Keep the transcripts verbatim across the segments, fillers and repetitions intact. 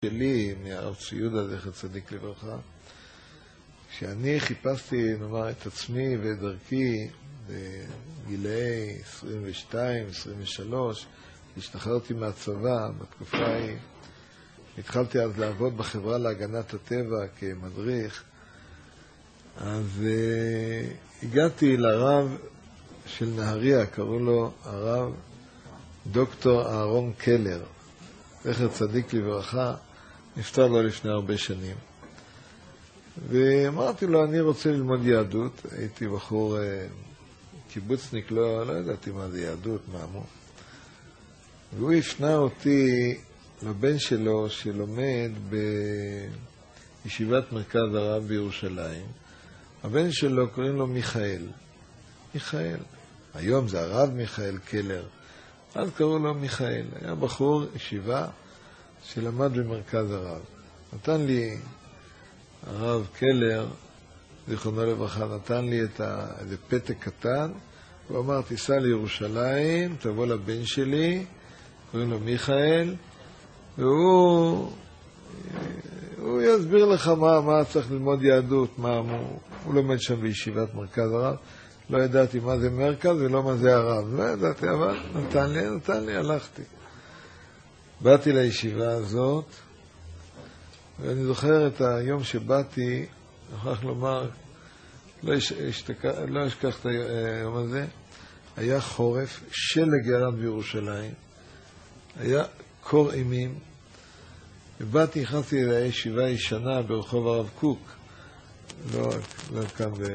שלי מהרב צבי יהודה זכר צדיק לברכה, כשאני חיפשתי נאמר את עצמי ואת דרכי בגילאי עשרים ושתיים עשרים ושלוש, השתחררתי מהצבא בתקופה ההיא, התחלתי אז לעבוד בחברה להגנת הטבע כמדריך. אז uh, הגעתי לרב של נהריה, קראו לו הרב דוקטור אהרון קלר, זכר צדיק לברכה, נפטר לו לפני הרבה שנים. ואמרתי לו, אני רוצה ללמוד יהדות. הייתי בחור uh, קיבוצניק, לא, לא ידעתי מה זה יהדות, מה מו. והוא הפנה אותי לבן שלו שלומד בישיבת מרכז הרב בירושלים. הבן שלו קוראים לו מיכאל. מיכאל. היום זה הרב מיכאל קלר. אז קראו לו מיכאל. היה בחור ישיבה שלמד במרכז הרב. נתן לי הרב קלר, זיכרונו לברכה, נתן לי את ה... איזה פתק קטן. הוא אמר, תיסע לירושלים, תבוא לבן שלי, קוראים לו מיכאל, והוא הוא יסביר לך מה, מה צריך ללמוד יהדות, מה הוא, הוא לומד שם בישיבת מרכז הרב. לא ידעתי מה זה מרכז ולא מה זה הרב, לא ידעתי, אבל נתן לי, נתן לי, הלכתי. באתי לישיבה הזאת, ואני זוכר את היום שבאתי, נוכח לומר, לא, אשתק... לא אשכח את היום הזה, היה חורף, שלג ירד בירושלים, היה קור אימים, ובאתי, נכנסתי לישיבה ישנה ברחוב הרב קוק, לא, לא כאן ב...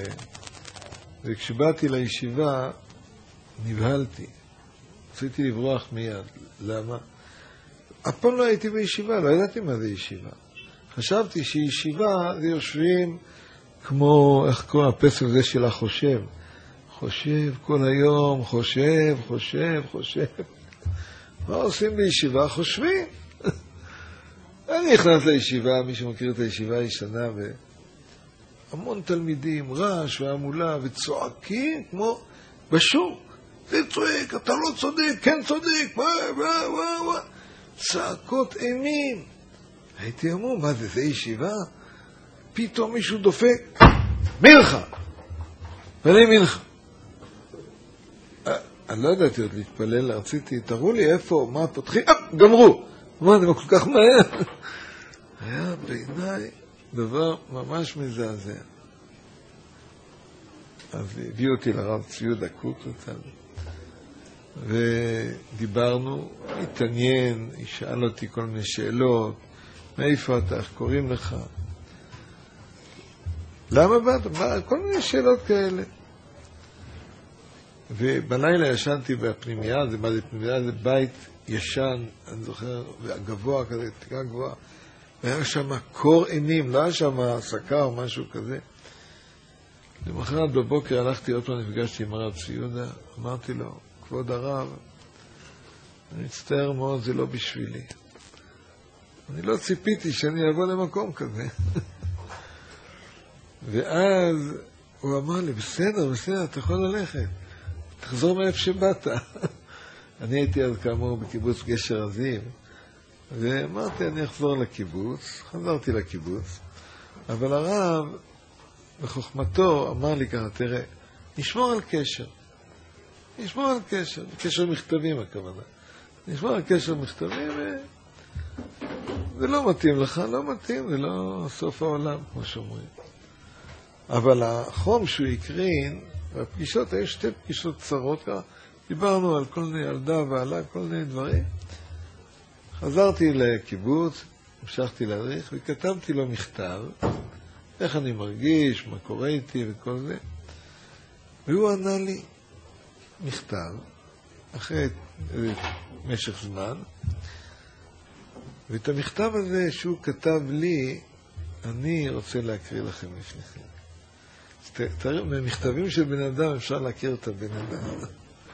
וכשבאתי לישיבה, נבהלתי. רציתי לברוח מיד. למה? אף פעם לא הייתי בישיבה, לא ידעתי מה זה ישיבה. חשבתי שישיבה זה יושבים כמו, איך קוראים, הפסק הזה של החושב. חושב כל היום, חושב, חושב, חושב. מה עושים בישיבה? חושבים. אני נכנס לישיבה, מי שמכיר את הישיבה הישנה, והמון תלמידים, רעש והמולה, וצועקים כמו בשוק. זה צועק, אתה לא צודק, כן צודק, וואי, וואי, וואי, וואי. צעקות אימים. הייתי אמור, מה זה, זה ישיבה? פתאום מישהו דופק, מלכה. ואני מלכה. אני לא ידעתי עוד להתפלל, רציתי, תראו לי איפה, מה פותחים, אה, גמרו. מה, זה כל כך מהר. היה בעיניי דבר ממש מזעזע. אז הביאו אותי לרב צבי יהודה קוק אותנו, ודיברנו, התעניין, ישאל אותי כל מיני שאלות, מאיפה אתה, איך קוראים לך? למה באת? כל מיני שאלות כאלה. ובלילה ישנתי בפנימיה, זה מה זה פנימיה, זה בית ישן, אני זוכר, גבוה כזה, תקרה גבוהה, והיה שם קור אימים, לא היה שם הסקה או משהו כזה. למחרת בבוקר הלכתי עוד פעם, נפגשתי עם הרב צבי יהודה, אמרתי לו, כבוד הרב, אני מצטער מאוד, זה לא בשבילי. אני לא ציפיתי שאני אבוא למקום כזה. ואז הוא אמר לי, בסדר, בסדר, אתה יכול ללכת, תחזור מאיפה שבאת. אני הייתי אז כאמור בקיבוץ גשר הזיו, ואמרתי, אני אחזור לקיבוץ, חזרתי לקיבוץ, אבל הרב, בחוכמתו, אמר לי ככה, תראה, נשמור על קשר, נשמור על קשר, קשר מכתבים הכוונה, נשמור על קשר מכתבים, זה לא מתאים לך, לא מתאים, זה לא סוף העולם, כמו שאומרים. אבל החום שהוא הקרין, והפגישות, היו שתי פגישות צרות ככה, דיברנו על כל מיני ילדה ועלה, כל מיני דברים. חזרתי לקיבוץ, המשכתי להדריך, וכתבתי לו מכתב, איך אני מרגיש, מה קורה איתי וכל זה. והוא ענה לי מכתב, אחרי משך זמן, ואת המכתב הזה שהוא כתב לי, אני רוצה להקריא לכם לפניכם. תראו, במכתבים של בן אדם אפשר להכיר את הבן אדם.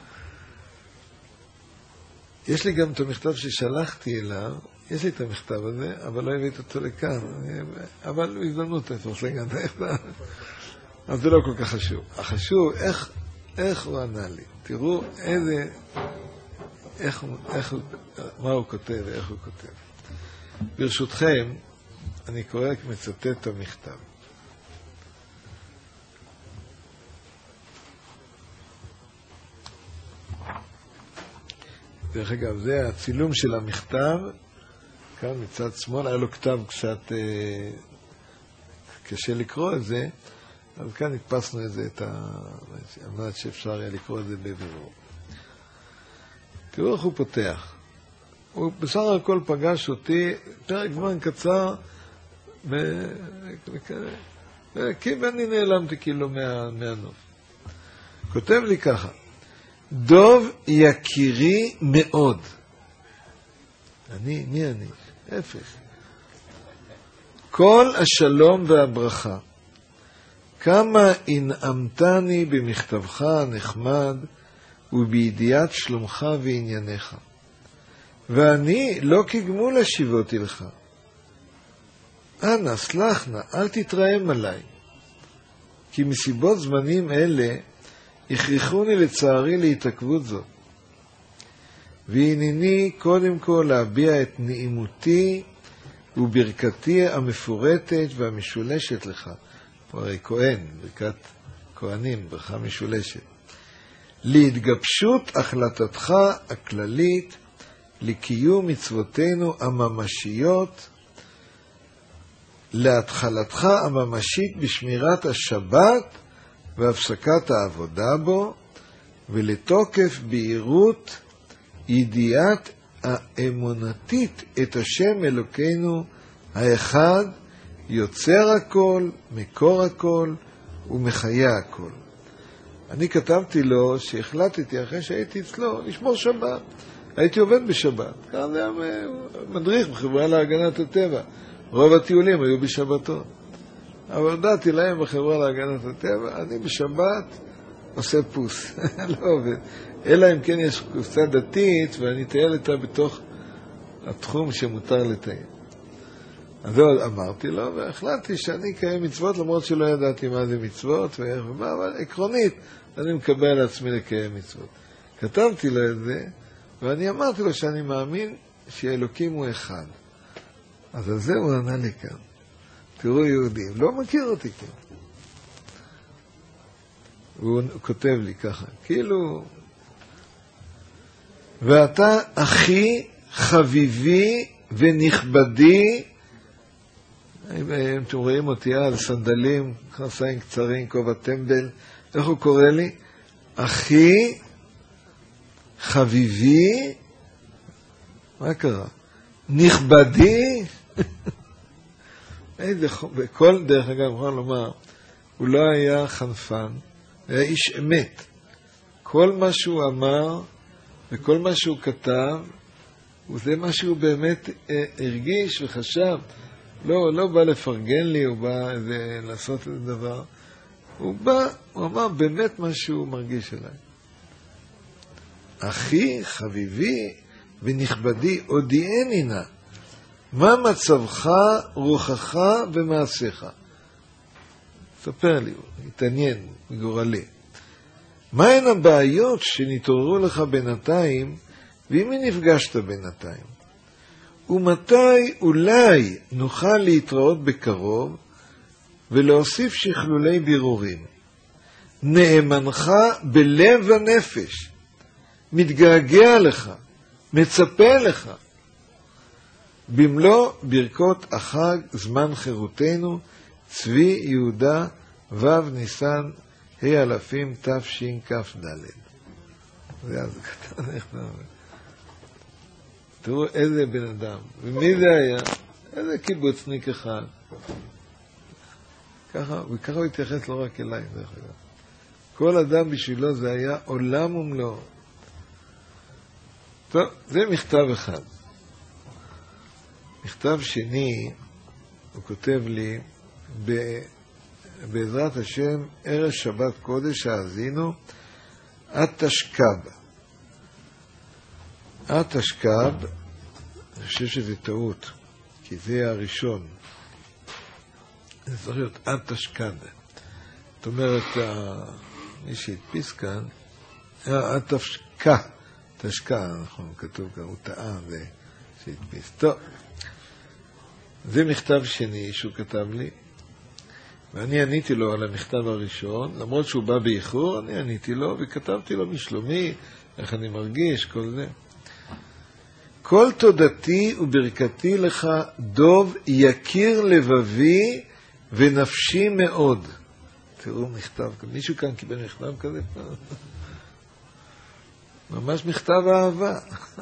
יש לי גם את המכתב ששלחתי אליו, יש לי את המכתב הזה, אבל לא הבאתי אותו לכאן. אבל בהזדמנות אפשר גם את המכתב. אז זה לא כל כך חשוב. החשוב, איך, איך הוא ענה לי. תראו איזה, איך, איך, מה הוא כותב ואיך הוא כותב. ברשותכם, אני קורא, מצטט את המכתב. דרך אגב, זה הצילום של המכתב, כאן מצד שמאל, היה לו כתב קצת אה, קשה לקרוא את זה, אז כאן הדפסנו את זה, את ה... אמרת שאפשר היה לקרוא את זה בבירור. תראו איך הוא פותח. הוא בסך הכל פגש אותי פרק זמן קצר, כי ואני נעלמתי כאילו מה, מהנוף. כותב לי ככה, דוב יקירי מאוד. אני, מי אני? הפך. כל השלום והברכה. כמה הנעמתני במכתבך הנחמד ובידיעת שלומך וענייניך. ואני לא כגמול השיבותי לך. אנא, סלח נא, אל תתרעם עליי. כי מסיבות זמנים אלה הכריחוני לצערי להתעכבות זאת. והנני קודם כל להביע את נעימותי וברכתי המפורטת והמשולשת לך. הוא הרי כהן, ברכת כהנים, ברכה משולשת. להתגבשות החלטתך הכללית לקיום מצוותינו הממשיות, להתחלתך הממשית בשמירת השבת והפסקת העבודה בו, ולתוקף בהירות ידיעת האמונתית את השם אלוקינו האחד, יוצר הכל, מקור הכל ומחיה הכל. אני כתבתי לו שהחלטתי אחרי שהייתי אצלו לשמור שבת. הייתי עובד בשבת. כאן זה היה מדריך בחברה להגנת הטבע. רוב הטיולים היו בשבתות. אבל הודעתי להם בחברה להגנת הטבע, אני בשבת עושה פוס. לא עובד. אלא אם כן יש קופסה דתית ואני טייל איתה בתוך התחום שמותר לטייל. אז זהו, אמרתי לו, והחלטתי שאני קיים מצוות, למרות שלא ידעתי מה זה מצוות ואיך ומה, אבל עקרונית אני מקבל על עצמי לקיים מצוות. כתבתי לו את זה, ואני אמרתי לו שאני מאמין שאלוקים הוא אחד. אז על זה הוא ענה לי כאן. תראו יהודים, לא מכיר אותי כאן. הוא כותב לי ככה, כאילו, ואתה אחי חביבי ונכבדי, אם אתם רואים אותי על סנדלים, חסיים קצרים, כובע טמבל, איך הוא קורא לי? אחי חביבי, מה קרה? נכבדי, איזה חום, בכל דרך אגב, אני יכול לומר, הוא לא היה חנפן, הוא היה איש אמת. כל מה שהוא אמר וכל מה שהוא כתב, זה מה שהוא באמת אה, הרגיש וחשב. לא, לא בא לפרגן לי, הוא בא איזה, לעשות איזה דבר. הוא בא, הוא אמר באמת מה שהוא מרגיש אליי. אחי, חביבי ונכבדי, הודיעני נא, מה מצבך, רוחך ומעשיך? ספר לי, הוא התעניין מגורלי. מהן הבעיות שנתעוררו לך בינתיים, ועם מי נפגשת בינתיים? ומתי אולי נוכל להתראות בקרוב ולהוסיף שכלולי בירורים? נאמנך בלב הנפש, מתגעגע לך, מצפה לך. במלוא ברכות החג זמן חירותנו, צבי יהודה ו' ניסן ה' אלפים תשכ"ד. זה אז קטן איך נאמר. תראו איזה בן אדם. ומי זה היה? איזה קיבוצניק אחד. ככה, וככה הוא התייחס לא רק אליי, דרך אגב. כל אדם בשבילו זה היה עולם ומלואו. טוב, זה מכתב אחד. מכתב שני, הוא כותב לי, בעזרת השם, ערב שבת קודש האזינו, עד תשכב. עד תשכב, אני חושב שזה טעות, כי זה הראשון. זה צריך להיות עד תשכב. זאת אומרת, מי שהדפיס כאן, עד תשכה. תשכה, נכון, כתוב כאן, הוא טעה, זה שהדפיס. טוב, זה מכתב שני שהוא כתב לי, ואני עניתי לו על המכתב הראשון, למרות שהוא בא באיחור, אני עניתי לו וכתבתי לו משלומי, איך אני מרגיש, כל זה. כל תודתי וברכתי לך, דוב יקיר לבבי ונפשי מאוד. תראו מכתב, מישהו כאן קיבל מכתב כזה? ממש מכתב אהבה.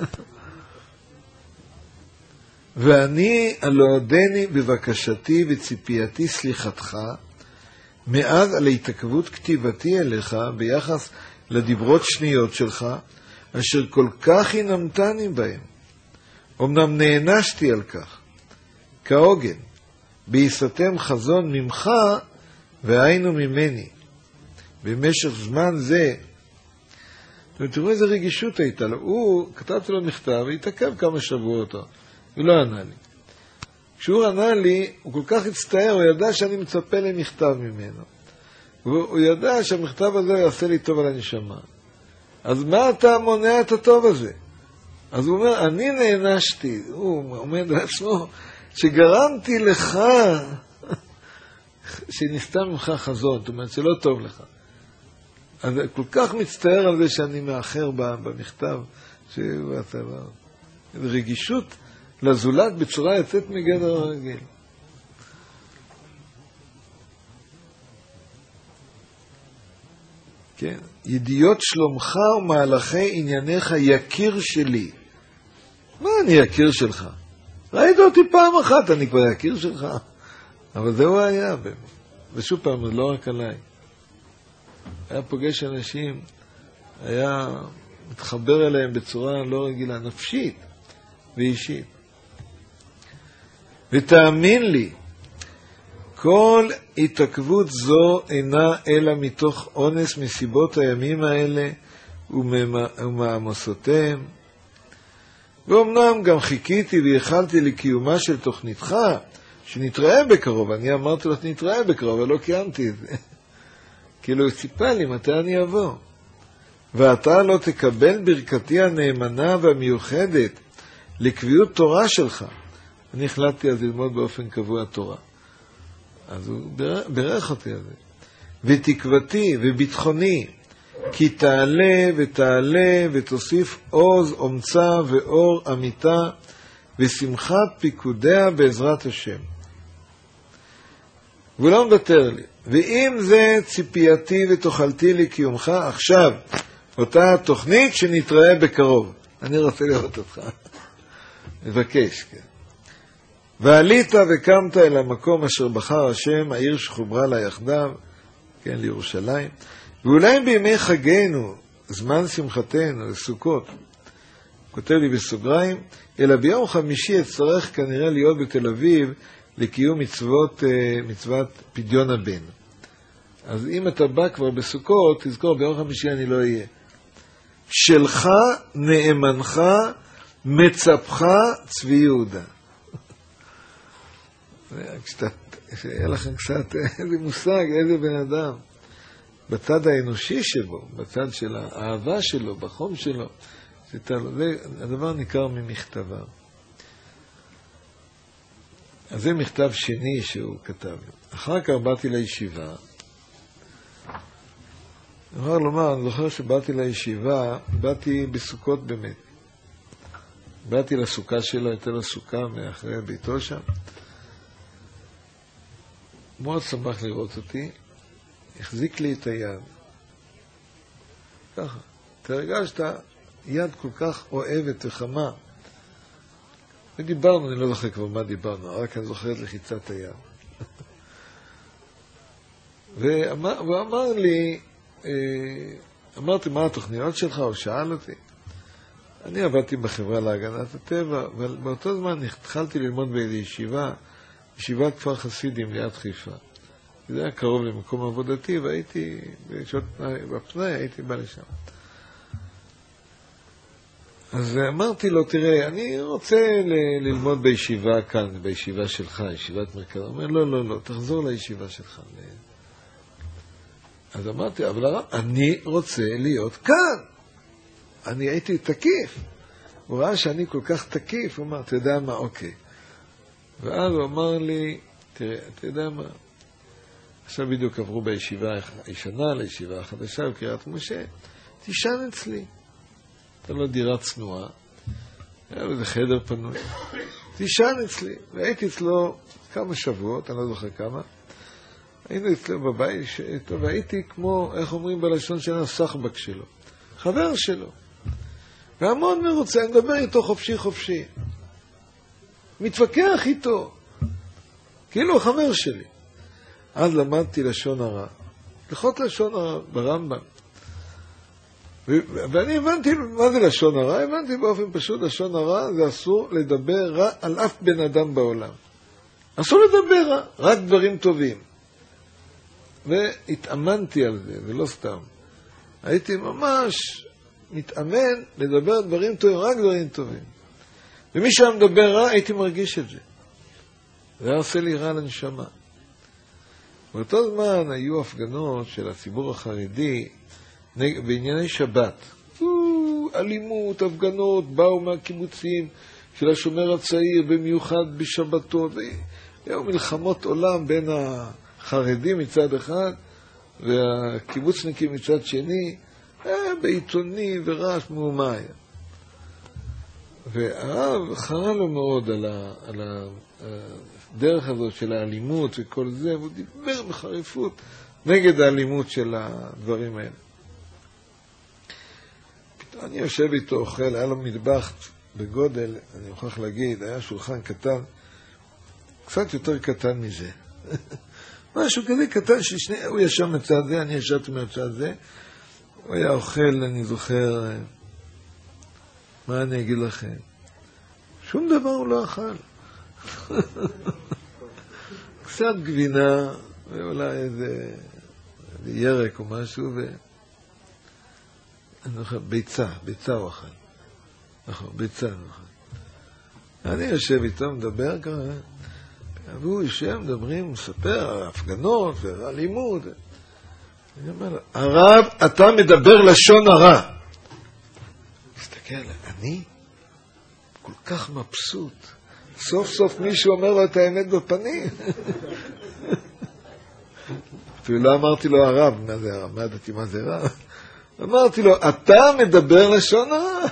ואני הלועדני בבקשתי וציפייתי סליחתך, מאז על התעכבות כתיבתי אליך ביחס לדיברות שניות שלך, אשר כל כך הנמתני בהם. אמנם נענשתי על כך, כהוגן, בהיסתם חזון ממך והיינו ממני. במשך זמן זה, תראו איזה רגישות הייתה לו. הוא, כתבתי לו מכתב, והתעכב כמה שבועות, הוא לא ענה לי. כשהוא ענה לי, הוא כל כך הצטער, הוא ידע שאני מצפה למכתב ממנו. הוא ידע שהמכתב הזה יעשה לי טוב על הנשמה. אז מה אתה מונע את הטוב הזה? אז הוא אומר, אני נענשתי, הוא עומד לעצמו, שגרמתי לך, שנסתם ממך חזון, זאת אומרת שלא טוב לך. אז כל כך מצטער על זה שאני מאחר במכתב, שאתה לא... רגישות לזולת בצורה יוצאת מגדר הרגיל. כן, ידיעות שלומך ומהלכי ענייניך יקיר שלי. מה אני יקיר שלך? ראית אותי פעם אחת, אני כבר יקיר שלך. אבל זהו היה, ושוב פעם, לא רק עליי. היה פוגש אנשים, היה מתחבר אליהם בצורה לא רגילה, נפשית ואישית. ותאמין לי, כל התעכבות זו אינה אלא מתוך אונס מסיבות הימים האלה ומעמסותיהם. ואומנם גם חיכיתי ויחלתי לקיומה של תוכניתך, שנתראה בקרוב. אני אמרתי לו, נתראה בקרוב, אבל לא קיימתי את זה. כאילו הוא ציפה לי מתי אני אבוא. ואתה לא תקבל ברכתי הנאמנה והמיוחדת לקביעות תורה שלך. אני החלטתי אז ללמוד באופן קבוע תורה. אז הוא ברך אותי על זה. ותקוותי וביטחוני, כי תעלה ותעלה ותוסיף עוז, אומצה ואור אמיתה, ושמחת פיקודיה בעזרת השם. והוא לא מוותר לי. ואם זה ציפייתי ותאכלתי לי קיומך, עכשיו, אותה תוכנית שנתראה בקרוב. אני רוצה לראות אותך. מבקש, כן. ועלית וקמת אל המקום אשר בחר השם, העיר שחוברה לה יחדיו, כן, לירושלים. ואולי בימי חגינו, זמן שמחתנו, לסוכות, כותב לי בסוגריים, אלא ביום חמישי אצטרך כנראה להיות בתל אביב לקיום מצוות, מצוות פדיון הבן. אז אם אתה בא כבר בסוכות, תזכור, ביום חמישי אני לא אהיה. שלך, נאמנך, מצפך, צבי יהודה. שיהיה לכם קצת איזה מושג, איזה בן אדם. בצד האנושי שבו, בצד של האהבה שלו, בחום שלו. זה, הדבר ניכר ממכתביו. אז זה מכתב שני שהוא כתב. אחר כך באתי לישיבה. אני יכול לומר, אני זוכר שבאתי לישיבה, באתי בסוכות באמת. באתי לסוכה שלו, הייתה לסוכה מאחרי ביתו שם. מאוד שמח לראות אותי, החזיק לי את היד. ככה, תרגשת יד כל כך אוהבת וחמה. ודיברנו, אני לא זוכר כבר מה דיברנו, רק אני זוכר את לחיצת היד. ואמר, והוא אמר לי, אמרתי, מה התוכניות שלך? הוא שאל אותי. אני עבדתי בחברה להגנת הטבע, אבל באותו זמן התחלתי ללמוד באיזו ישיבה, ישיבת כפר חסידים ליד חיפה. זה היה קרוב למקום עבודתי, והייתי, בשעות בפנאי, הייתי בא לשם. אז אמרתי לו, תראה, אני רוצה ל- ללמוד בישיבה כאן, בישיבה שלך, ישיבת מרכז. הוא אומר, לא, לא, לא, תחזור לישיבה שלך. אז אמרתי, אבל הרב, אני רוצה להיות כאן. אני הייתי תקיף. הוא ראה שאני כל כך תקיף, הוא אמר, אתה יודע מה, אוקיי. ואז הוא אמר לי, תראה, אתה יודע מה? עכשיו בדיוק עברו בישיבה הישנה לישיבה החדשה בקריית משה, תישן אצלי. אתה לא דירה צנועה, היה לו איזה חדר פנוי. תישן אצלי. והייתי אצלו כמה שבועות, אני לא זוכר כמה. היינו אצלו בבית, והייתי כמו, איך אומרים בלשון שלנו, סחבק שלו. חבר שלו. והמון מרוצה, אני מדבר איתו חופשי חופשי. מתווכח איתו. כאילו חבר שלי. אז למדתי לשון הרע. הלכות לשון הרע ברמב"ם. ואני הבנתי מה זה לשון הרע, הבנתי באופן פשוט, לשון הרע זה אסור לדבר רע על אף בן אדם בעולם. אסור לדבר רע, רק דברים טובים. והתאמנתי על זה, ולא סתם. הייתי ממש מתאמן לדבר דברים טובים, רק דברים טובים. ומי שהיה מדבר רע, הייתי מרגיש את זה. זה היה עושה לי רע לנשמה. באותו זמן היו הפגנות של הציבור החרדי בענייני שבת. אלימות, הפגנות, באו מהקיבוצים של השומר הצעיר, במיוחד בשבתות. היו מלחמות עולם בין החרדים מצד אחד והקיבוצניקים מצד שני, בעיתונים ורעש מהומה היה. והרב חרה לו מאוד על, ה, על הדרך הזאת של האלימות וכל זה, והוא דיבר בחריפות נגד האלימות של הדברים האלה. פתאום אני יושב איתו אוכל, היה לו מטבח בגודל, אני מוכרח להגיד, היה שולחן קטן, קצת יותר קטן מזה. משהו כזה קטן ששני, הוא ישב מצד זה, אני ישבתי מצד זה, הוא היה אוכל, אני זוכר, מה אני אגיד לכם? שום דבר הוא לא אכל. קצת גבינה, ואולי איזה, איזה ירק או משהו, ו... אני זוכר, ביצה, ביצה הוא אכל. נכון, ביצה הוא אכל. אני יושב איתו, מדבר ככה, והוא יושב, מדברים, הוא מספר על הפגנות ועל לימוד. אני אומר לו, הרב, אתה מדבר לשון הרע. מסתכל עליי, אני כל כך מבסוט. סוף סוף מישהו אומר לו את האמת בפנים. אפילו לא אמרתי לו הרב, מה זה הרב? מה ידעתי מה זה רב? אמרתי לו, אתה מדבר לשון הרע.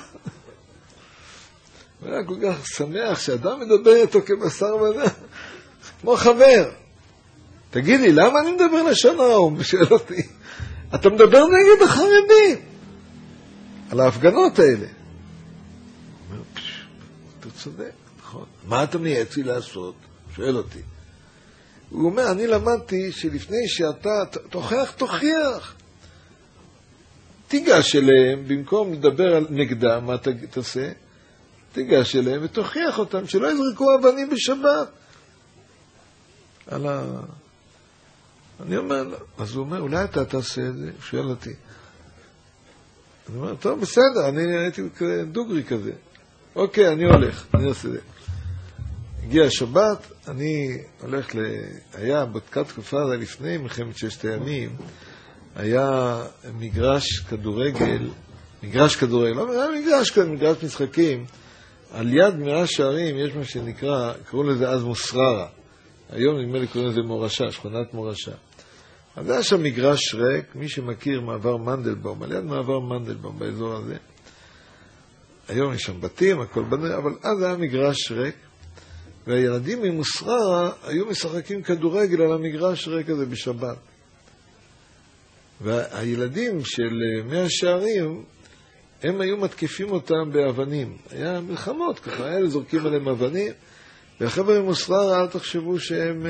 הוא היה כל כך שמח שאדם מדבר איתו כבשר ודם, כמו חבר. תגיד לי, למה אני מדבר לשון הרע? הוא שואל אותי. אתה מדבר נגד החרדים. על ההפגנות האלה. הוא אומר, פש, אתה צודק, נכון. מה אתה מייעץ לי לעשות? שואל אותי. הוא אומר, אני למדתי שלפני שאתה תוכיח, תוכיח. תיגש אליהם, במקום לדבר על נגדם, מה תעשה? תיגש אליהם ותוכיח אותם, שלא יזרקו אבנים בשבת. על ה... אני אומר, אז הוא אומר, אולי אתה תעשה את זה? הוא שואל אותי. אני אומר, טוב, בסדר, אני הייתי דוגרי כזה. אוקיי, אני הולך, אני עושה את זה. הגיע השבת, אני הולך ל... היה בתקת תקופה לפני מלחמת ששת הימים, היה מגרש כדורגל, מגרש כדורגל, לא מגרש כדורגל, מגרש משחקים, על יד מאה שערים יש מה שנקרא, קראו לזה אז מוסררה. היום נדמה לי קוראים לזה מורשה, שכונת מורשה. אז היה שם מגרש ריק, מי שמכיר מעבר מנדלבאום, על יד מעבר מנדלבאום באזור הזה. היום יש שם בתים, הכל בנוי, אבל אז היה מגרש ריק, והילדים ממוסררה היו משחקים כדורגל על המגרש ריק הזה בשבת. והילדים של מאה שערים, הם היו מתקיפים אותם באבנים. היה מלחמות ככה, היה זורקים עליהם אבנים, והחבר'ה ממוסררה, אל תחשבו שהם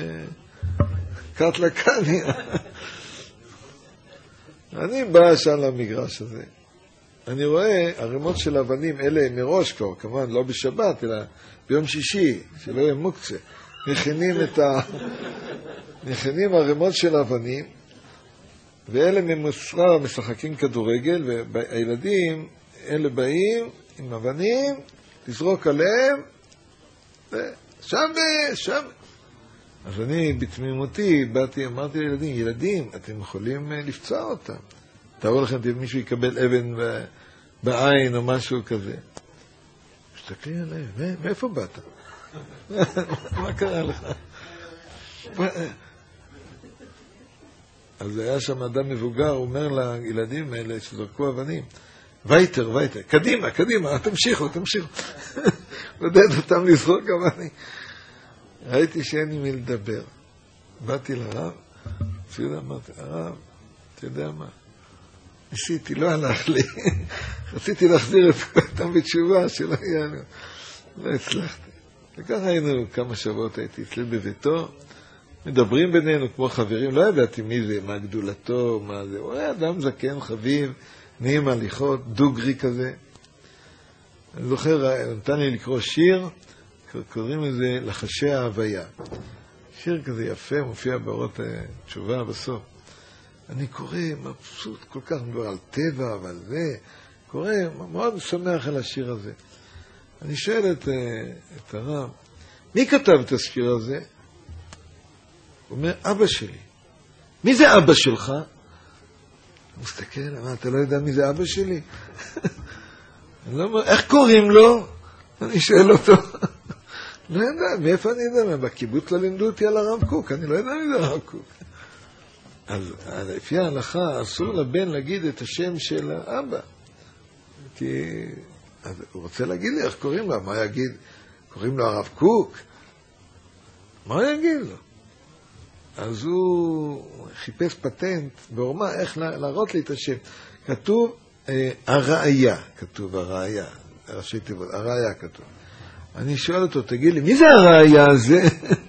קט לקני. אני בא שם למגרש הזה. אני רואה ערימות של אבנים, אלה מראש כבר, כמובן לא בשבת, אלא ביום שישי, שלא יהיה מוקצה. מכינים את ה... מכינים ערימות של אבנים, ואלה ממוסררה משחקים כדורגל, והילדים, אלה באים עם אבנים, תזרוק עליהם, ושם, שם. אז אני בתמימותי באתי, אמרתי לילדים, ילדים, אתם יכולים לפצוע אותם. תראו לכם, מישהו יקבל אבן בעין או משהו כזה. מסתכלים עליהם, מאיפה באת? מה קרה לך? אז היה שם אדם מבוגר, הוא אומר לילדים האלה שזרקו אבנים, וייטר, וייטר, קדימה, קדימה, תמשיכו, תמשיכו. עודד אותם לזרוק אבנים. ראיתי שאין לי מי לדבר. באתי לרב, אפילו אמרתי, הרב, אתה יודע מה? ניסיתי, לא הלך לי. רציתי להחזיר אותם בתשובה, שלא יהיה לנו. לא הצלחתי. וככה היינו כמה שבועות, הייתי אצלי בביתו, מדברים בינינו כמו חברים, לא ידעתי מי זה, מה גדולתו, מה זה. הוא היה אדם זקן, חביב, נעים הליכות, דוגרי כזה. אני זוכר, נתן לי לקרוא שיר, קוראים לזה לחשי ההוויה. שיר כזה יפה, מופיע באורות תשובה בסוף. אני קורא מבסוט כל כך מדבר על טבע ועל זה, קורא, מאוד שמח על השיר הזה. אני שואל את, את הרב, מי כתב את השיר הזה? הוא אומר, אבא שלי. מי זה אבא שלך? הוא מסתכל, אמר, אתה לא יודע מי זה אבא שלי? אני לא אומר, איך קוראים לו? אני שואל אותו. לא יודע, מאיפה אני יודע? בקיבוץ לא לימדו אותי על הרב קוק, אני לא יודע מי זה הרב קוק. אז לפי ההלכה אסור לבן להגיד את השם של האבא. כי אז הוא רוצה להגיד לי איך קוראים לו, מה יגיד? קוראים לו הרב קוק? מה הוא יגיד לו? אז הוא חיפש פטנט בעורמה איך להראות לי את השם. כתוב אה, הראיה, כתוב הראיה, ראשי תיבות, הראיה כתוב. אני שואל אותו, תגיד לי, מי זה הראיה הזה?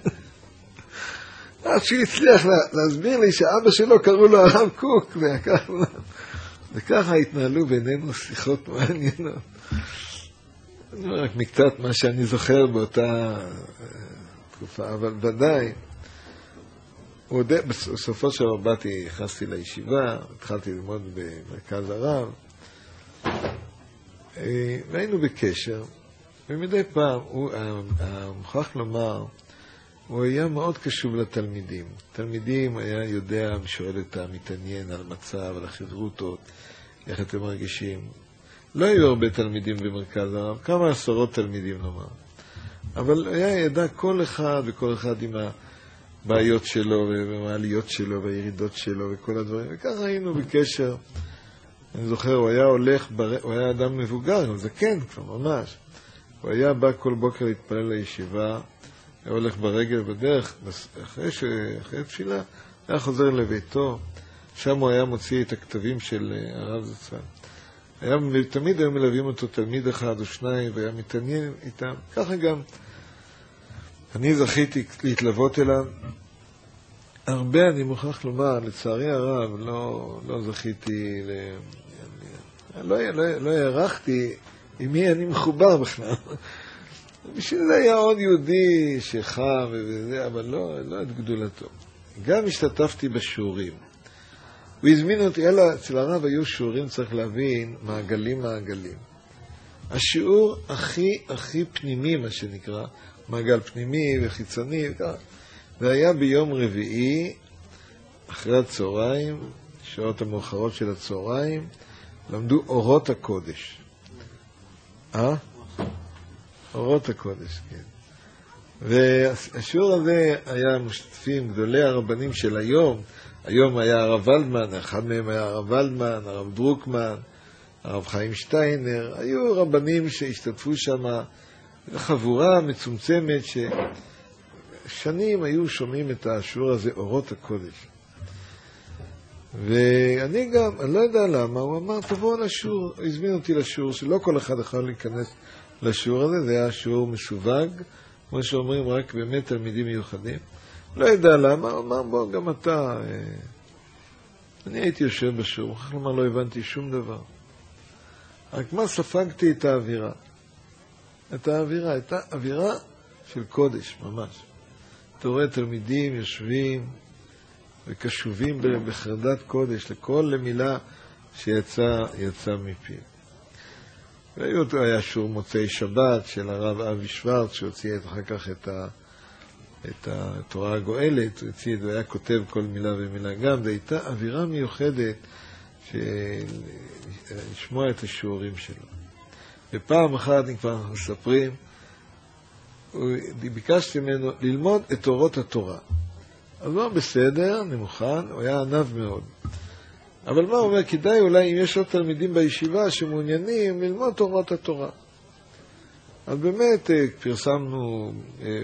אז שהוא הצליח להסביר לי שאבא שלו קראו לו הרב קוק, וככה התנהלו בינינו שיחות מעניינות. אני אומר רק מקצת מה שאני זוכר באותה תקופה, אבל ודאי, בסופו של דבר באתי, נכנסתי לישיבה, התחלתי ללמוד במרכז הרב, והיינו בקשר, ומדי פעם, המוכרח לומר, הוא היה מאוד קשוב לתלמידים. תלמידים היה יודע, שואל אותם, מתעניין על מצב, על החברותות, איך אתם מרגישים. לא היו הרבה תלמידים במרכז הרב, כמה עשרות תלמידים נאמר. אבל היה ידע כל אחד וכל אחד עם הבעיות שלו, והעליות שלו, והירידות שלו, וכל הדברים. וככה היינו בקשר. אני זוכר, הוא היה הולך, בר... הוא היה אדם מבוגר, הוא זקן כבר ממש. הוא היה בא כל בוקר להתפלל לישיבה, היה הולך ברגל בדרך, אחרי, ש... אחרי תפילה, היה חוזר לביתו, שם הוא היה מוציא את הכתבים של הרב זצ"ל. היה, תמיד היו מלווים אותו תלמיד אחד או שניים, והיה מתעניין איתם. ככה גם אני זכיתי להתלוות אליו. הרבה, אני מוכרח לומר, לצערי הרב, לא, לא זכיתי, ל... לא, לא, לא הערכתי עם מי אני מחובר בכלל. בשביל זה היה עוד יהודי שחם וזה, אבל לא, לא את גדולתו. גם השתתפתי בשיעורים. הוא הזמין אותי, אלא אצל הרב היו שיעורים, צריך להבין, מעגלים מעגלים. השיעור הכי הכי פנימי, מה שנקרא, מעגל פנימי וחיצוני, זה היה ביום רביעי, אחרי הצהריים, שעות המאוחרות של הצהריים, למדו אורות הקודש. אה? אורות הקודש, כן. והשיעור הזה היה משתתפים גדולי הרבנים של היום. היום היה הרב ולדמן, אחד מהם היה הרב ולדמן, הרב דרוקמן, הרב חיים שטיינר. היו רבנים שהשתתפו שם, חבורה מצומצמת ששנים היו שומעים את השיעור הזה, אורות הקודש. ואני גם, אני לא יודע למה, הוא אמר, תבואו לשיעור, הוא הזמין אותי לשיעור, שלא כל אחד יכול להיכנס לשיעור הזה, זה היה שיעור מסווג, כמו שאומרים, רק באמת תלמידים מיוחדים. לא יודע למה, הוא אמר, בוא, גם אתה, אני הייתי יושב בשיעור, כלומר לא הבנתי שום דבר. רק מה ספגתי את האווירה? את האווירה, את האווירה של קודש, ממש. אתה רואה תלמידים יושבים וקשובים בחרדת קודש, לכל מילה שיצא יצא מפי. והיה שיעור מוצאי שבת של הרב אבי שוורץ, שהוציא אחר כך את, ה, את התורה הגואלת, הוא הוציא, הוא היה כותב כל מילה ומילה גם, והייתה אווירה מיוחדת של לשמוע את השיעורים שלו. ופעם אחת, אני כבר מספרים, ביקשתי ממנו ללמוד את אורות התורה. אז לא, בסדר, אני מוכן, הוא היה ענב מאוד. אבל מה הוא אומר? כדאי אולי אם יש עוד תלמידים בישיבה שמעוניינים ללמוד אורות התורה. אז באמת פרסמנו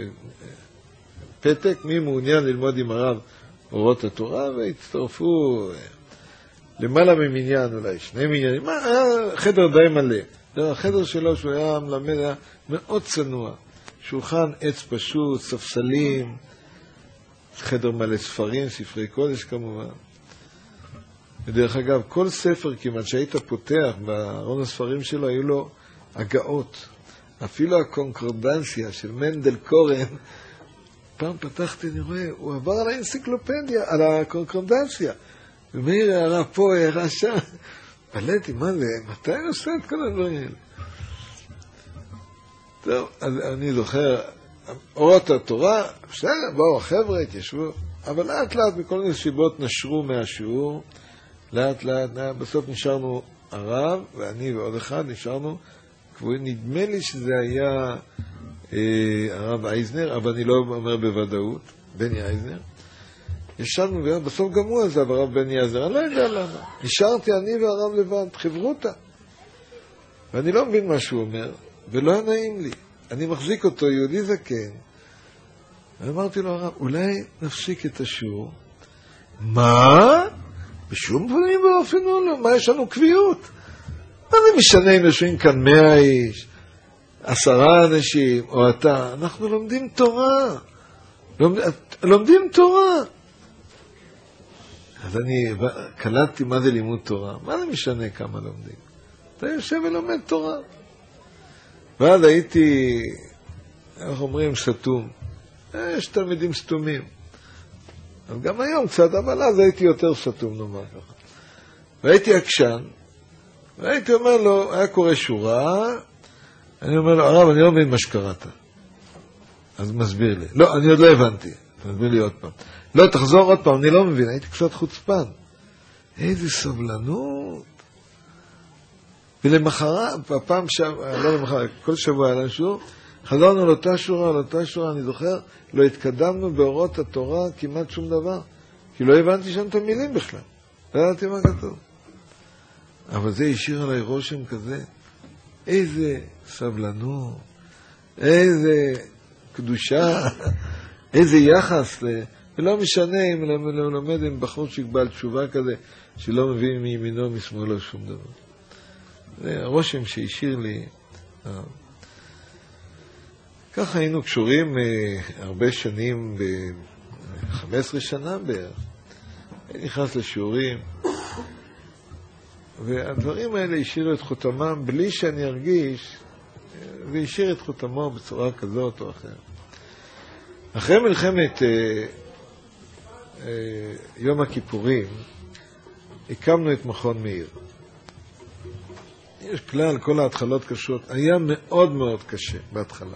פתק, מי מעוניין ללמוד עם הרב אורות התורה, והצטרפו למעלה ממניין, אולי שני מניינים, מה, היה חדר די מלא. החדר שלו שהוא היה מלמד היה מאוד צנוע, שולחן עץ פשוט, ספסלים, חדר מלא ספרים, ספרי קודש כמובן. ודרך אגב, כל ספר כמעט שהיית פותח בארון הספרים שלו, היו לו הגאות. אפילו הקונקורדנסיה של מנדל קורן, פעם פתחתי, אני רואה, הוא עבר על האנציקלופדיה, על הקונקורדנסיה. ומאיר הערה פה, הערה שם. פלטתי, מה זה? מתי אני עושה את כל הדברים האלה? טוב, אז אני זוכר, אורות התורה, בסדר, באו החבר'ה, התיישבו, אבל לאט לאט מכל מיני סיבות נשרו מהשיעור, לאט לאט, בסוף נשארנו הרב, ואני ועוד אחד נשארנו, נדמה לי שזה היה אה, הרב אייזנר, אבל אני לא אומר בוודאות, בני אייזנר. ישבנו ויום, בסוף גם הוא עזב, הרב בני אייזנר, אני לא יודע למה. נשארתי אני והרב לבד, חברותה. ואני לא מבין מה שהוא אומר, ולא היה נעים לי. אני מחזיק אותו, יהודי זקן. ואמרתי לו, הרב, אולי נפסיק את השיעור. מה? בשום פנים באופן לא, מה יש לנו קביעות? מה זה משנה אם יושבים כאן מאה איש, עשרה אנשים, או אתה? אנחנו לומדים תורה. לומד, לומדים תורה. אז אני קלטתי מה זה לימוד תורה. מה זה משנה כמה לומדים? אתה יושב ולומד תורה. ואז הייתי, איך אומרים, סתום. יש תלמידים סתומים. אז גם היום קצת, אבל אז הייתי יותר סתום, נאמר ככה. והייתי עקשן, והייתי אומר לו, היה קורא שורה, אני אומר לו, הרב, אני לא מבין מה שקראת. אז מסביר לי. לא, אני עוד לא הבנתי. מסביר לי עוד פעם. לא, תחזור עוד פעם, אני לא מבין, הייתי קצת חוצפן. איזה סבלנות. ולמחרת, הפעם שבוע, לא למחרת, כל שבוע היה לנו שיעור, חזרנו לאותה שורה, לאותה שורה, אני זוכר, לא התקדמנו באורות התורה כמעט שום דבר, כי לא הבנתי שם את המילים בכלל. לא ידעתי מה כתוב. אבל זה השאיר עליי רושם כזה, איזה סבלנות, איזה קדושה, איזה יחס, ולא משנה אם לומד עם בחור שיקבל תשובה כזה, שלא מביא מימינו משמאלו שום דבר. זה הרושם שהשאיר לי. ככה היינו קשורים הרבה שנים, ב-חמש עשרה שנה בערך. אני נכנס לשיעורים, והדברים האלה השאירו את חותמם בלי שאני ארגיש, והשאיר את חותמו בצורה כזאת או אחרת. אחרי מלחמת אה, אה, יום הכיפורים, הקמנו את מכון מאיר. יש כלל, כל ההתחלות קשות, היה מאוד מאוד קשה בהתחלה.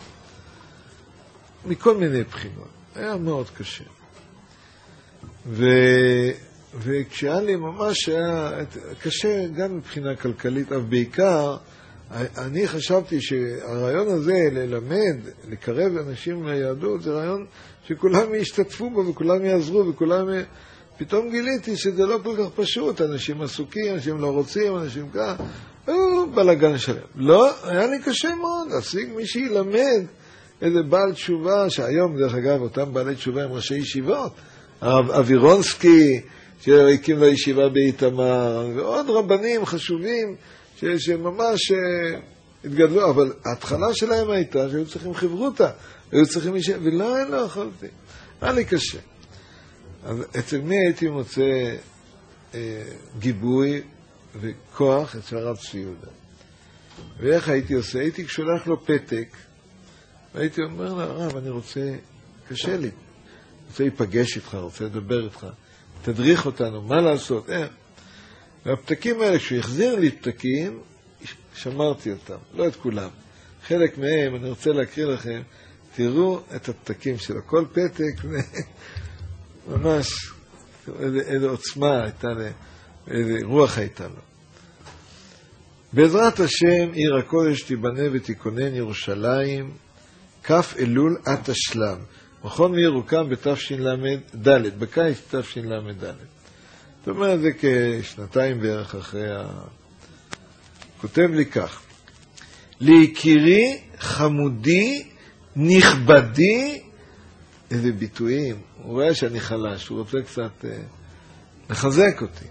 מכל מיני בחינות, היה מאוד קשה. ו... וכשהיה לי ממש היה קשה גם מבחינה כלכלית, אבל בעיקר, אני חשבתי שהרעיון הזה ללמד, לקרב אנשים ליהדות, זה רעיון שכולם ישתתפו בו וכולם יעזרו וכולם... פתאום גיליתי שזה לא כל כך פשוט, אנשים עסוקים, אנשים לא רוצים, אנשים כך, בלגן שלהם. לא, היה לי קשה מאוד להשיג מי שילמד איזה בעל תשובה, שהיום דרך אגב אותם בעלי תשובה הם ראשי ישיבות, הרב אבירונסקי, שהקים לו ישיבה באיתמר, ועוד רבנים חשובים ש, שממש התגדלו, אבל ההתחלה שלהם הייתה שהיו צריכים חברותה, היו צריכים אישה, ולא, אני לא יכולתי. היה לי קשה. אז אצל מי הייתי מוצא אה, גיבוי וכוח? אצל הרב צבי יהודה. ואיך הייתי עושה? הייתי שולח לו פתק, והייתי אומר לו, הרב, אני רוצה, קשה לי, רוצה להיפגש איתך, רוצה לדבר איתך, תדריך אותנו, מה לעשות, איך? והפתקים האלה, כשהוא החזיר לי פתקים, שמרתי אותם, לא את כולם. חלק מהם, אני רוצה להקריא לכם, תראו את הפתקים שלו. כל פתק, ממש, איזה, איזה עוצמה הייתה, איזה רוח הייתה לו. בעזרת השם, עיר הקודש תיבנה ותיכונן ירושלים, כף אלול עד השלב. מכון מאיר הוקם בתשל"ד, בקיץ תשל"ד. זאת אומרת, זה כשנתיים בערך אחרי ה... כותב לי כך, ליקירי, חמודי, נכבדי, איזה ביטויים, הוא רואה שאני חלש, הוא רוצה קצת אה, לחזק אותי.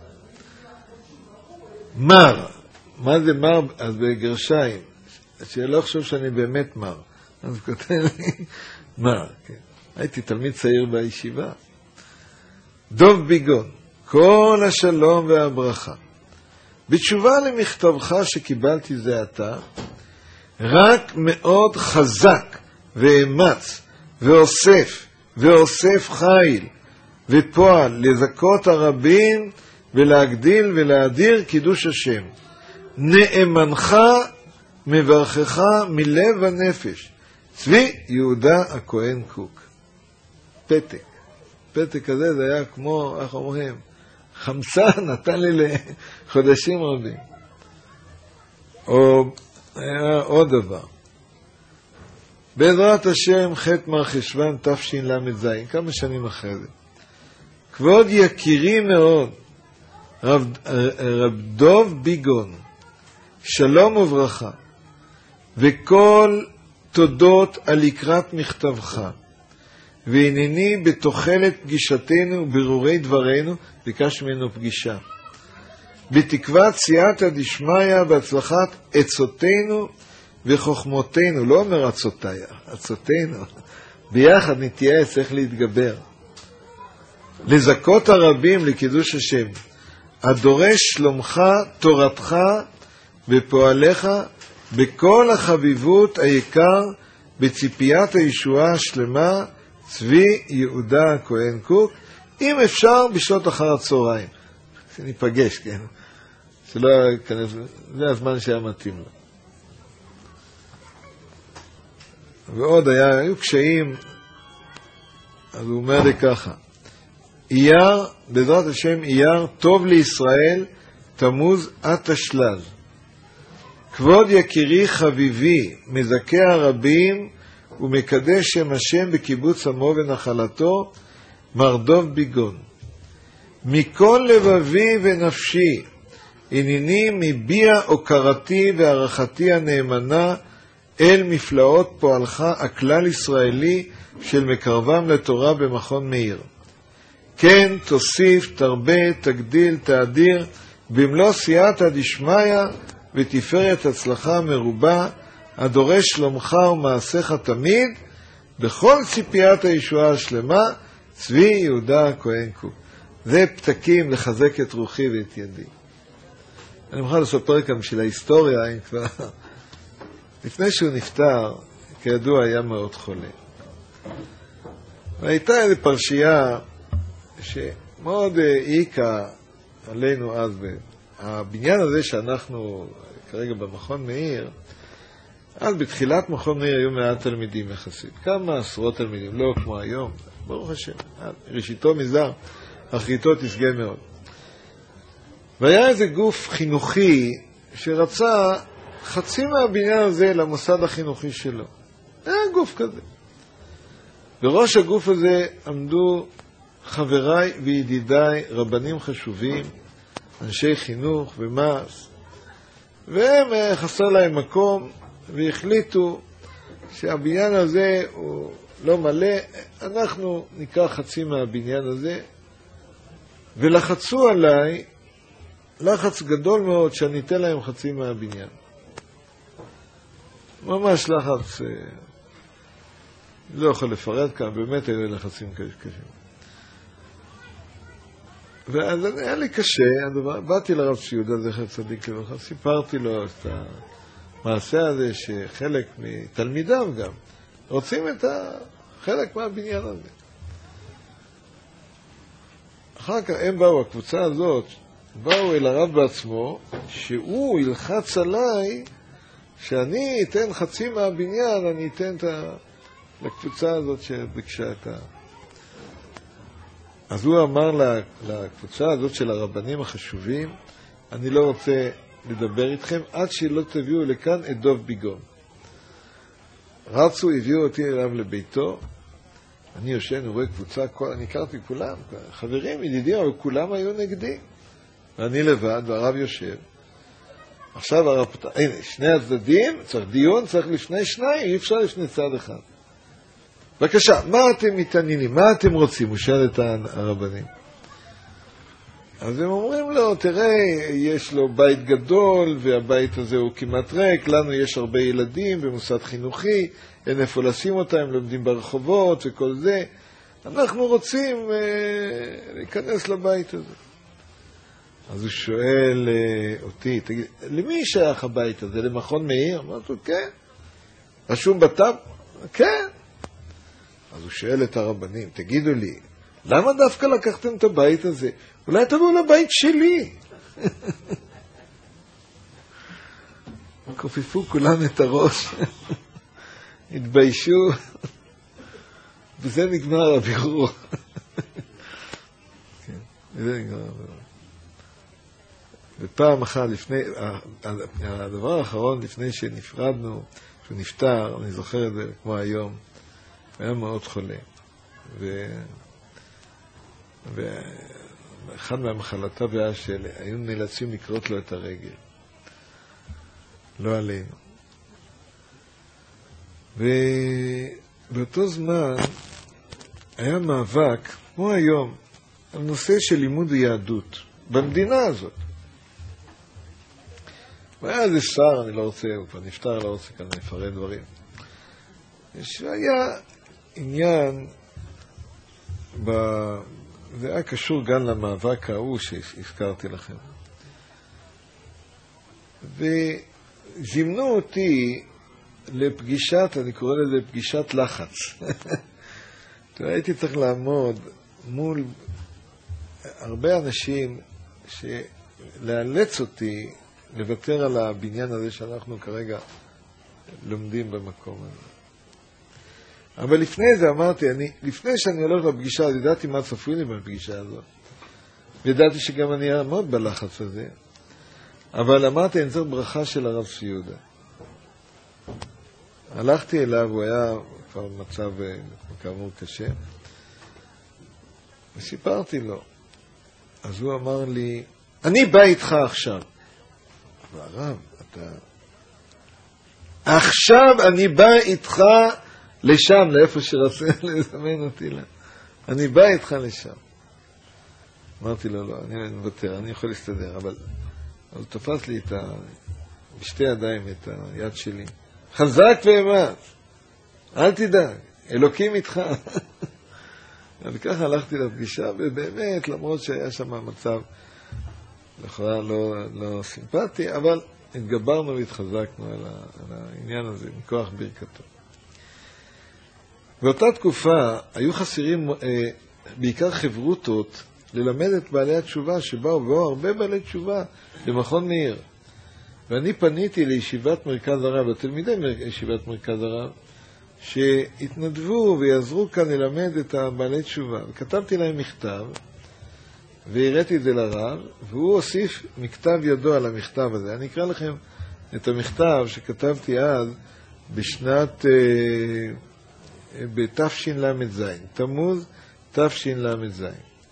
מר, מה זה מר? אז בגרשיים, שלא חושב שאני באמת מר. אז הוא כותב לי, מר, כן. הייתי תלמיד צעיר בישיבה. דוב ביגון, כל השלום והברכה. בתשובה למכתבך שקיבלתי זה עתה, רק מאוד חזק ואמץ ואוסף ואוסף חיל ופועל לזכות הרבים ולהגדיל ולהדיר קידוש השם. נאמנך מברכך מלב הנפש. צבי יהודה הכהן קוק. פתק. פתק הזה זה היה כמו, איך אומרים, חמסה נתן לי לחודשים רבים. או היה עוד דבר. בעזרת השם ח' מר חשוון תשל"ז, כמה שנים אחרי זה. כבוד יקירי מאוד, רב, רב דוב ביגון, שלום וברכה, וכל תודות על לקראת מכתבך, והנני בתוחלת פגישתנו וברורי דברנו, ביקש ממנו פגישה. בתקוות סייעתא דשמיא בהצלחת עצותינו וחוכמותינו, לא אומר עצותיי, עצותינו, ביחד נתייעץ איך להתגבר. לזכות הרבים לקידוש השם, הדורש שלומך, תורתך ופועליך בכל החביבות היקר בציפיית הישועה השלמה, צבי יהודה הכהן קוק, אם אפשר בשעות אחר הצהריים. ניפגש, כן? שלא כנס, זה הזמן שהיה מתאים לו. ועוד היה, היו קשיים, אז הוא אומר לי ככה, אייר, בעזרת השם אייר, טוב לישראל, תמוז התשל"ז. כבוד יקירי חביבי, מזכה הרבים ומקדש שם השם בקיבוץ עמו ונחלתו, מר דוב ביגון. מכל לבבי ונפשי, הנני מביע הוקרתי והערכתי הנאמנה אל מפלאות פועלך הכלל ישראלי של מקרבם לתורה במכון מאיר. כן, תוסיף, תרבה, תגדיל, תאדיר, במלוא סייעתא דשמיא ותפארת הצלחה מרובה, הדורש שלומך ומעשיך תמיד, בכל ציפיית הישועה השלמה, צבי יהודה הכהן קוק. זה פתקים לחזק את רוחי ואת ידי. אני מוכן לספר כאן בשביל ההיסטוריה, אם כבר... לפני שהוא נפטר, כידוע היה מאוד חולה. והייתה איזו פרשייה שמאוד העיקה עלינו אז. הבניין הזה שאנחנו כרגע במכון מאיר, אז בתחילת מכון מאיר היו מעט תלמידים יחסית. כמה עשרות תלמידים, לא כמו היום, ברוך השם. ראשיתו מזר, אחריתו תשגה מאוד. והיה איזה גוף חינוכי שרצה חצי מהבניין הזה למוסד החינוכי שלו. היה גוף כזה. בראש הגוף הזה עמדו חבריי וידידיי, רבנים חשובים, אנשי חינוך ומעש, והם חסר להם מקום, והחליטו שהבניין הזה הוא לא מלא, אנחנו ניקח חצי מהבניין הזה, ולחצו עליי לחץ גדול מאוד שאני אתן להם חצי מהבניין. ממש לחץ, לא יכול לפרט כאן, באמת היו לחצים קשים. ואז היה לי קשה, הדבר, באתי לרב שיהודה זכר צדיק לברכה, סיפרתי לו את המעשה הזה שחלק מתלמידיו גם רוצים את חלק מהבניין הזה. אחר כך הם באו, הקבוצה הזאת, באו אל הרב בעצמו, שהוא ילחץ עליי שאני אתן חצי מהבניין, אני אתן את ה... לקבוצה הזאת שביקשה את ה... אז הוא אמר לקבוצה הזאת של הרבנים החשובים, אני לא רוצה לדבר איתכם עד שלא תביאו לכאן את דוב ביגון. רצו, הביאו אותי אליו לביתו, אני יושב, אני רואה קבוצה, כל, אני הכרתי כולם, חברים, ידידים, אבל כולם היו נגדי. ואני לבד, והרב יושב. עכשיו הרב פתח, הנה, שני הצדדים, צריך דיון, צריך לפני שניים, אי אפשר לפני צד אחד. בבקשה, מה אתם מתעניינים? מה אתם רוצים? הוא שואל את הרבנים. אז הם אומרים לו, תראה, יש לו בית גדול, והבית הזה הוא כמעט ריק, לנו יש הרבה ילדים במוסד חינוכי, אין איפה לשים אותם, הם לומדים ברחובות וכל זה. אנחנו רוצים אה, להיכנס לבית הזה. אז הוא שואל אה, אותי, תגיד, למי שייך הבית הזה? למכון מאיר? אמרתי לו, כן. רשום בטאב? כן. אז הוא שואל את הרבנים, תגידו לי, למה דווקא לקחתם את הבית הזה? אולי תבואו לבית שלי. כופפו כולם את הראש, התביישו, וזה נגמר הבירור. זה נגמר הבירור. ופעם אחת לפני, הדבר האחרון לפני שנפרדנו, שהוא נפטר, אני זוכר את זה כמו היום, הוא היה מאוד חולה. ו... ואחד מהמחלתיו היה שהיו נאלצים לקרות לו את הרגל. לא עלינו. ובאותו זמן היה מאבק, כמו היום, על נושא של לימוד היהדות במדינה הזאת. והיה איזה שר, אני לא רוצה, הוא כבר נפטר, לא רוצה כאן לפרט דברים. שהיה עניין, ב... זה היה קשור גם למאבק ההוא שהזכרתי לכם. וזימנו אותי לפגישת, אני קורא לזה פגישת לחץ. הייתי צריך לעמוד מול הרבה אנשים שלאלץ אותי לוותר על הבניין הזה שאנחנו כרגע לומדים במקום הזה. אבל לפני זה אמרתי, אני, לפני שאני הולך לפגישה, ידעתי מה צפוי לי בפגישה הזאת. וידעתי שגם אני אעמוד בלחץ הזה. אבל אמרתי, אני צריך ברכה של הרב סיודה. הלכתי אליו, הוא היה כבר במצב כאמור קשה. וסיפרתי לו. אז הוא אמר לי, אני בא איתך עכשיו. והרב, אתה... עכשיו אני בא איתך לשם, לאיפה שרצה לזמן אותי לה. אני בא איתך לשם. אמרתי לו, לא, אני מוותר, אני יכול להסתדר, אבל הוא תפס לי את ה... בשתי ידיים את היד שלי. חזק ואמץ, אל תדאג, אלוקים איתך. וככה הלכתי לפגישה, ובאמת, למרות שהיה שם מצב לכאורה לא, לא סימפטי, אבל התגברנו והתחזקנו על, ה... על העניין הזה, מכוח ברכתו. באותה תקופה היו חסרים אה, בעיקר חברותות ללמד את בעלי התשובה, שבאו באו הרבה בעלי תשובה למכון מאיר. ואני פניתי לישיבת מרכז הרב, לתלמידי ישיבת מרכז הרב, שהתנדבו ויעזרו כאן ללמד את בעלי תשובה. וכתבתי להם מכתב, והראיתי את זה לרב, והוא הוסיף מכתב ידו על המכתב הזה. אני אקרא לכם את המכתב שכתבתי אז בשנת... אה, בתשל"ז, תמוז תשל"ז.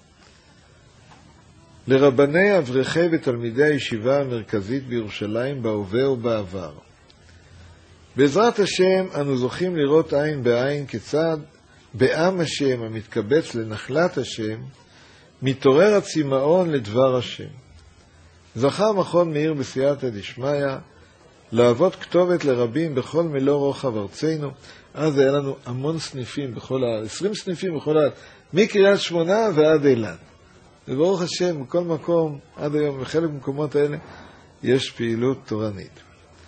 לרבני אברכי ותלמידי הישיבה המרכזית בירושלים בהווה ובעבר. בעזרת השם אנו זוכים לראות עין בעין כיצד בעם השם המתקבץ לנחלת השם מתעורר הצמאון לדבר השם. זכה מכון מאיר בסייעתא דשמיא להוות כתובת לרבים בכל מלוא רוחב ארצנו. אז היה לנו המון סניפים בכל הארץ, עשרים סניפים בכל הארץ, מקריית שמונה ועד אילת. וברוך השם, בכל מקום, עד היום, בחלק מקומות האלה, יש פעילות תורנית.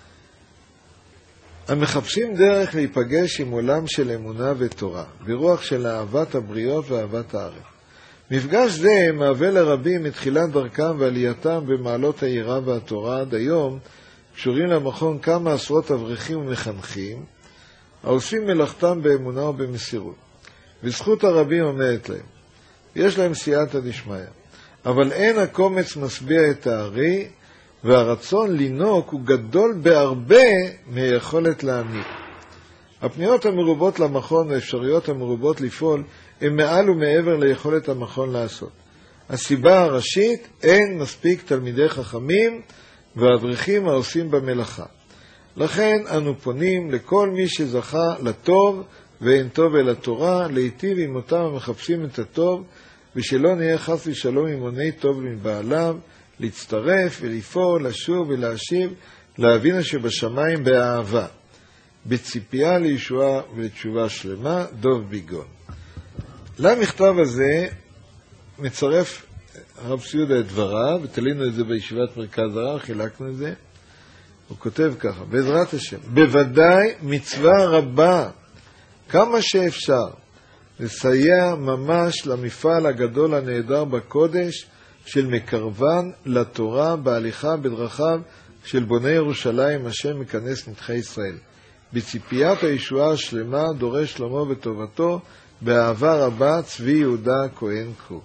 המחפשים דרך להיפגש עם עולם של אמונה ותורה, ברוח של אהבת הבריות ואהבת הארץ. מפגש זה מהווה לרבים מתחילת דרכם ועלייתם במעלות היראה והתורה עד היום, קשורים למכון כמה עשרות אברכים ומחנכים, העושים מלאכתם באמונה ובמסירות. וזכות הרבים עומדת להם. יש להם סייעתא דשמיא. אבל אין הקומץ משביע את הארי, והרצון לינוק הוא גדול בהרבה מיכולת להעניק. הפניות המרובות למכון והאפשרויות המרובות לפעול הם מעל ומעבר ליכולת המכון לעשות. הסיבה הראשית, אין מספיק תלמידי חכמים ואברכים העושים במלאכה. לכן אנו פונים לכל מי שזכה לטוב ואין טוב אל התורה, להיטיב עם אותם המחפשים את הטוב, ושלא נהיה חס ושלום עם עוני טוב מבעליו, להצטרף ולפעול, לשוב ולהשיב, לאבינו שבשמיים באהבה, בציפייה לישועה ולתשובה שלמה. דוב ביגון. למכתב הזה מצרף הרב סיודה את דבריו, ותלינו את זה בישיבת מרכז הרב, חילקנו את זה. הוא כותב ככה, בעזרת השם, בוודאי מצווה רבה, כמה שאפשר, לסייע ממש למפעל הגדול הנהדר בקודש של מקרבן לתורה בהליכה בדרכיו של בוני ירושלים, השם מכנס נדחי ישראל. בציפיית הישועה השלמה דורש שלמה וטובתו, באהבה רבה, צבי יהודה כהן קוק.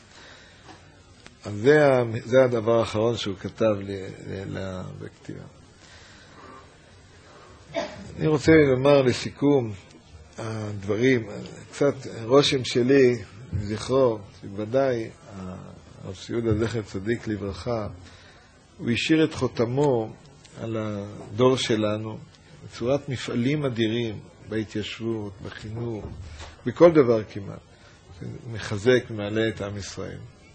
אז זה, זה הדבר האחרון שהוא כתב לי בכתיבה. אני רוצה לומר לסיכום הדברים, קצת רושם שלי, זכרו, שבוודאי הרב סיודה זכר צדיק לברכה, הוא השאיר את חותמו על הדור שלנו בצורת מפעלים אדירים בהתיישבות, בחינוך, בכל דבר כמעט, מחזק, מעלה את עם ישראל.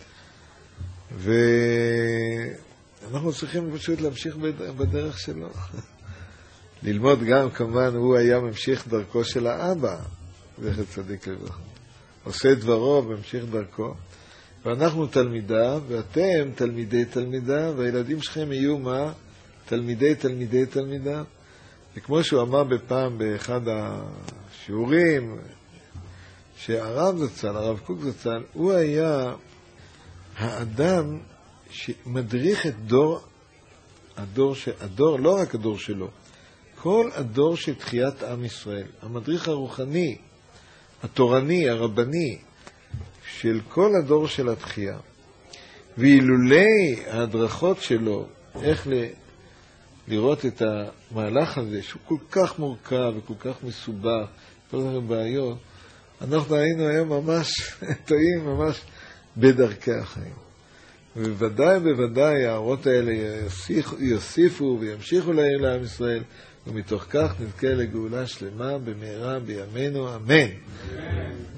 ואנחנו צריכים פשוט להמשיך בדרך שלו. ללמוד גם, כמובן, הוא היה ממשיך דרכו של האבא, זכר צדיק לברכה. עושה דברו וממשיך דרכו. ואנחנו תלמידה, ואתם תלמידי תלמידה, והילדים שלכם יהיו מה? תלמידי תלמידי תלמידה. וכמו שהוא אמר בפעם באחד השיעורים, שהרב זצ"ל, הרב קוק זצ"ל, הוא היה האדם שמדריך את דור, הדור, ש... הדור, לא רק הדור שלו, כל הדור של תחיית עם ישראל, המדריך הרוחני, התורני, הרבני, של כל הדור של התחייה. ואילולי ההדרכות שלו, איך ל... לראות את המהלך הזה, שהוא כל כך מורכב וכל כך מסובך, כל כך בעיות, אנחנו היינו היום ממש טועים ממש בדרכי החיים. ובוודאי, בוודאי, הערות האלה יוסיפו, יוסיפו וימשיכו לעיר לעם ישראל, ומתוך כך נזכה לגאולה שלמה במהרה בימינו, אמן.